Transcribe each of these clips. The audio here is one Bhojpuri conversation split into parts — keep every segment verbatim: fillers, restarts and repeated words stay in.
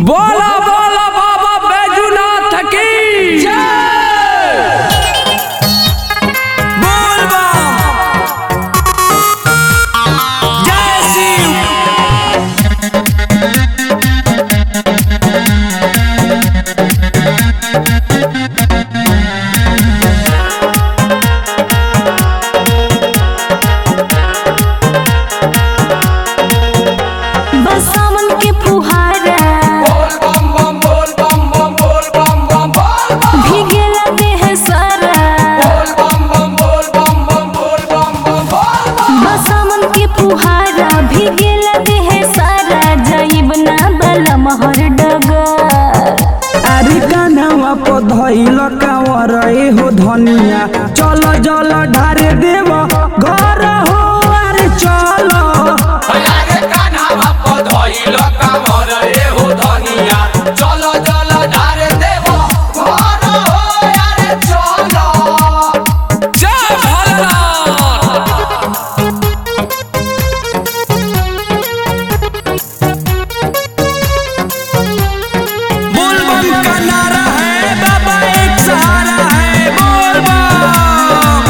बोला बोला बाबा बैजूनाथ की जय। बोल बम जय शिव। सावन के फुहारा बोल बम बम बोल बम बम बोल बम बम बोल बम भीगेला देह सारा बोल बम बम बोल बम बम बोल बम बम बोल बम। सावन के फुहारा भीगेला देह सारा जाइब ना बला महर डगर। अरे कान्हा पधइल कांवर हो धनिया चल जल ढारे देव घर हो अरे चल। अरे कान्हा पधइल कांवर हो धनिया चल जल ढारे देव घर हो अरे चल। जय भोलेनाथ। बोल बम का नारा है बाबा एक सहारा है बोल बम।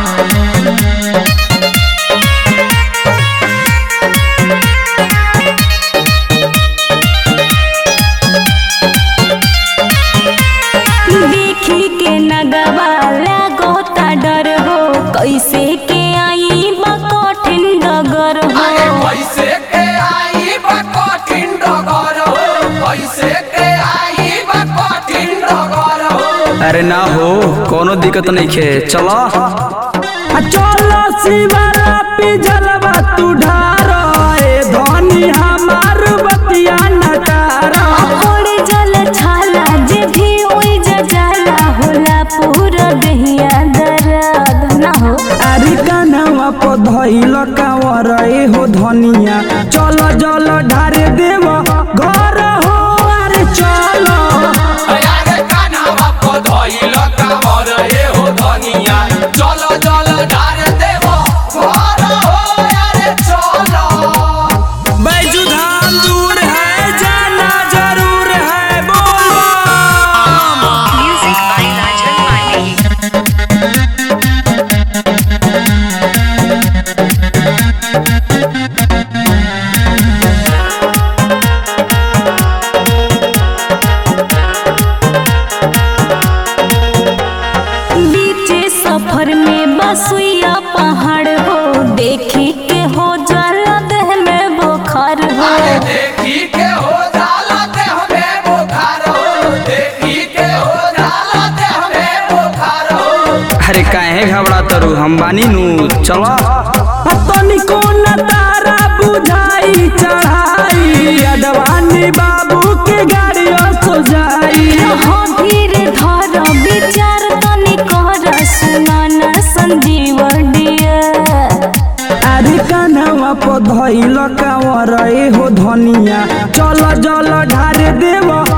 देखी के नगवा लागोता डर हो कैसे के आई बा कठिन डगर हो। पैसे के आई बा कठिन डगर हो पैसे के आई बा कठिन डगर हो। अरे ना हो कोनो दिक्कत नहीं खे चलो। चल शिवाला पे जलवा तू ढार ए धनी हमार बतिया नकार। ओड़े जल छाला जे भी ओई जाला होला पूरा दहिया दर्द ना हो। अरे कान्हा पधइल कांवर हो धनिया चल जल ढारे देव घर हो अरे चल। अरे कान्हा पधइल कांवर हो धनिया चल जल ढारे देव घर हो अरे चल। बैजू धाम दूर है जाना जरूर है बोल बम। Music by Rajan Pandey. बीचे सफर में बसुइया पहाड़ हो देखी के हो जाला देह में बुखार हो। देखी के हो जाला देह में बुखार हो देखी के हो जाला देह में बुखार हो। अरे काहे घबरा तरु हम बानी नु चलो। तनिको न तारा बुझाई चढ़ाई अडवानी बाबू के गाड़ियों सो जाई। हो धीरे धर विचार तनी कर सुनाना संजीव डियर। अरे कान्हा पधइल कांवर हो धनिया चल जल ढारे देव